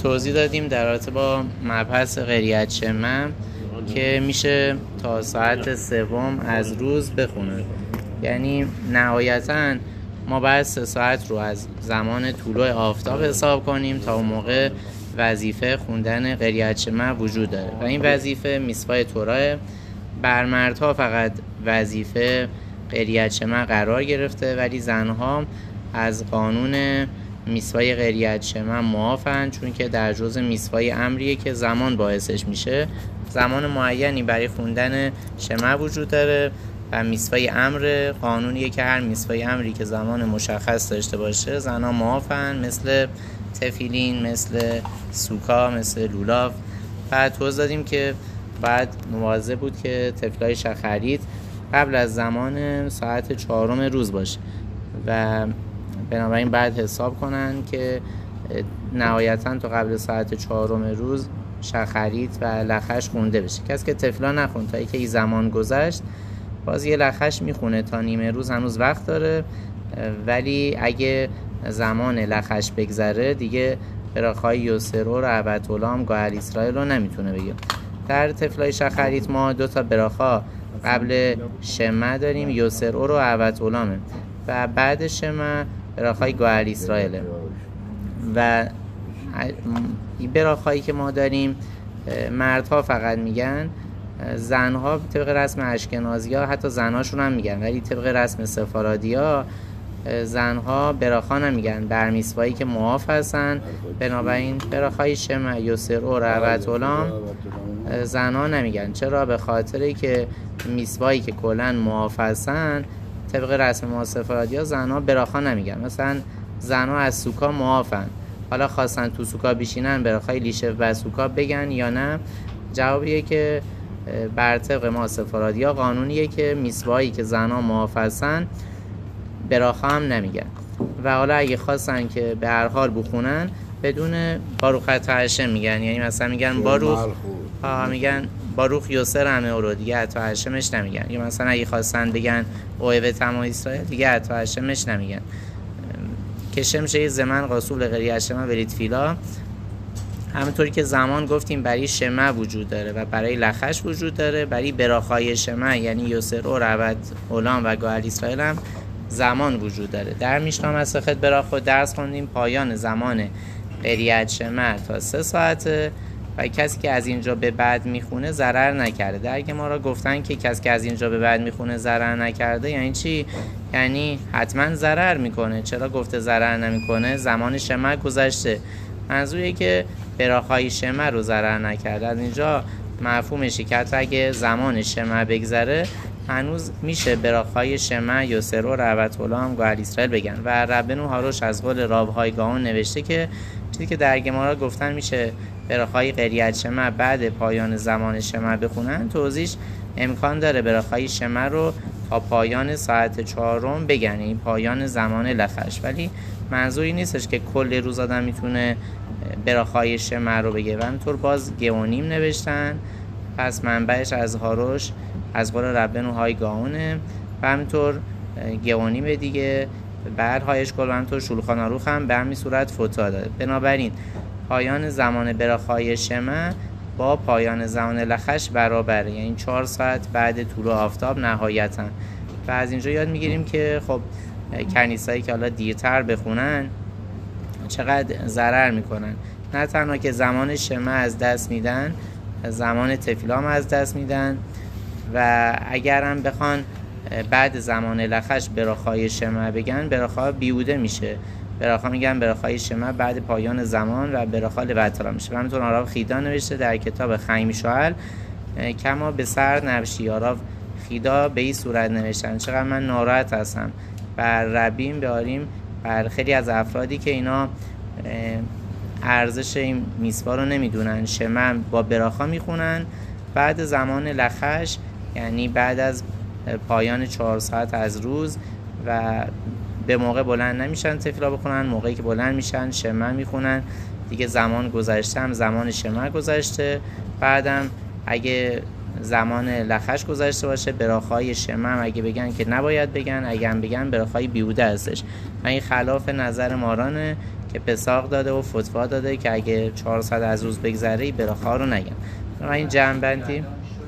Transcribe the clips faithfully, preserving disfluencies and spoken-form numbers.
توضیح دادیم در رابطه با مبحث قریت شمع که میشه تا ساعت سوم از روز بخونه. یعنی نهایتاً ما باید سه ساعت رو از زمان طلوع آفتاب حساب کنیم تا اون موقع وظیفه خوندن قریت شمع وجود داره و این وظیفه میسوای توراه. بر مردها فقط وظیفه قریت شمع قرار گرفته ولی زنها از قانون میسوای قریت شمع معافن، چون که در جزء میسوای امریه که زمان باعثش میشه. زمان معینی برای خوندن شمع وجود داره و میسوای امر قانونیه که هر میسوای امری که زمان مشخص داشته باشه زنها معافن، مثل تفیلین، مثل سوکا، مثل لولاف. بعد توضیح دادیم که بعد مواظب بود که طفلای شخریت قبل از زمان ساعت چهارم روز باشه و بنابراین بعد حساب کنن که نهایتاً تا قبل ساعت چهارم روز شخریت و لخش خونده بشه. کسی که طفلا نخون تا اینکه این زمان گذشت باز یه لخش میخونه تا نیمه روز هنوز وقت داره، ولی اگه زمان لخش بگذره دیگه براخای یوسرو رو عبدالام گوهر اسرائیل رو نمیتونه بگه. در طفلای شخریت ما دو تا براخا قبل شمع داریم، یوسرو رو عبدالامه و بعد شمع براخای گوهر اسرائیل و این براخایی که ما داریم مردها فقط میگن، زنها طبق رسم اشکنازی ها حتی زنهاشون هم میگن، ولی طبق رسم سفارادی ها زنها براخا نمیگن، بر میسوایی که معاف هستن. بنابراین براخای شمع یوسرو رعوت‌الام زنها نمیگن. چرا؟ به خاطری که میسوایی که کلن معاف هستن طبق رسم ما سفارادی ها زنها براخا نمیگن. مثلا زنها از سوکا معافن، حالا خواستن تو سوکا بشینن براخای لیشف و سوکا بگن یا نه؟ جوابیه که بر طبق ما سفارادی ها قانونیه که میسوایی که زنها معاف هستن براخا هم نمیگن. و حالا اگه خواستن که به هر حال بخونن بدون باروخ اتعشه میگن، یعنی مثلا میگن باروخ ها میگن باروخ یوسر همه اورو، دیگه اتعشمش نمیگن. یا مثلا اگه خواستن بگن اوهوه تما اسرائیل دیگه اتعشمش نمیگن. که شمشه زمن قاسول قریت شمع ولید فیلا، همونطوری که زمان گفتیم برای شمع وجود داره و برای لخش وجود داره، برای براخای شمع یعنی یوسرو رعوت اولام و گوهر اسرائیل هم زمان وجود داره. در میشنا مسخت براخو درس خوندیم پایان زمان قریت شمع تا سه ساعته و کسی که از اینجا به بعد میخونه ضرر نکرده. درک ما را گفتن که کسی که از اینجا به بعد میخونه ضرر نکرده یعنی چی؟ یعنی حتما ضرر میکنه. چرا گفته ضرر نمیکنه؟ زمان شمع گذشته. منظوریه که براخای شمع رو ضرر نکرده. از اینجا مفهومش که حتی اگه زمان شمع بگذره هنوز میشه براخای شمع یوسرو رعوت‌الام گوهر اسرائیل بگن. و ربنو هاروش از قول راوهای گاون نوشته که چیزی که در گمارا گفتن میشه براخای قریت شمع بعد پایان زمان شمع بخونن، توضیحش امکان داره براخای شمع رو تا پایان ساعت چهارم بگن، این پایان زمان لخش. ولی منظوری نیستش که کل روز آدم میتونه براخای شمع رو بگه. و همینطور باز گئونیم نوشتن، پس منبعش از هاروش از قول ربنو های گاونه و همینطور گئونیم دیگه بعد هایش کل و همینطور شولخان آروخ هم به همین صورت فوتا داره. بنابراین پایان زمان براخای شمع با پایان زمان لخش برابره، یعنی چهار ساعت بعد طلوع آفتاب نهایتا. و از اینجا یاد میگیریم که خب کنیسایی که حالا دیرتر بخونن چقدر ضرر میکنن. نه تنها که زمان شمع از دست میدن، زمان تفیلام از دست میدن و اگر هم بخوان بعد زمان لخش براخای شمع بگن براخا بیوده میشه. براخا میگن براخای شمع بعد پایان زمان و براخا لوترا میشه. و همینطور آراف خیدا نوشته در کتاب خیمی شعل کما به سر نبشی. آراف خیدا به این صورت نوشتن. چقدر من ناراحت هستم بر ربیم بیاریم بر خیلی از افرادی که اینا ارزش این میسوا رو نمیدونن. شمع با براخا میخونن بعد زمان لخش، یعنی بعد از پایان چهار ساعت از روز و به موقع بلند نمیشن تفیلا بخونن. موقعی که بلند میشن شمع میخونن دیگه، زمان گذشته هم زمان شمع گذشته. بعدم اگه زمان لخش گذشته باشه براخای شمع اگه بگن که نباید بگن، اگه هم بگن براخای بیوده هستش. و این خلاف نظر مارانه که پساق داده و فتوا داده که اگه چهارصد از روز بگذره براخا رو نگم. و این جمع‌بندی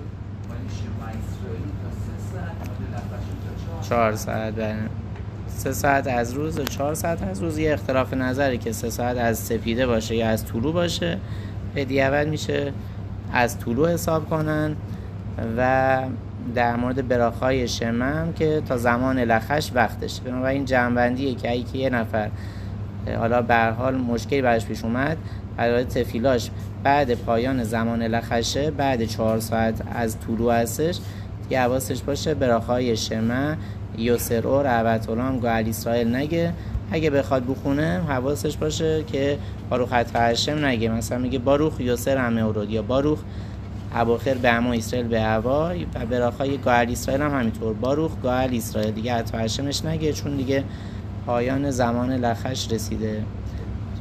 چهار ساعت بله سه ساعت از روز و چهار ساعت از روز یه اختلاف نظری که سه ساعت از سپیده باشه یا از طلوع باشه بدیعوت میشه از طلوع حساب کنن. و در مورد براخای شمم که تا زمان لخش وقتش. بنابراین جمع‌بندیه که اگه یه نفر حالا به هر حال مشکلی براش پیش اومد برای تفیلاش بعد پایان زمان لخشه بعد چهار ساعت از طلوع هستش دیگه حواسش باشه براخای شمه یوسر اور عبتولام گوهل اسرائیل نگه. اگه بخواد بخونه حواسش باشه که باروخ اتفرشم نگه، مثلا میگه باروخ یوسر همه اورود یا باروخ ابوخر به اما اسرائیل به هوا. و براخای گوهل اسرائیل هم همینطور باروخ گوهل اسرائیل دیگه اتفرشمش نگه چون دیگه پایان زمان لخش رسیده.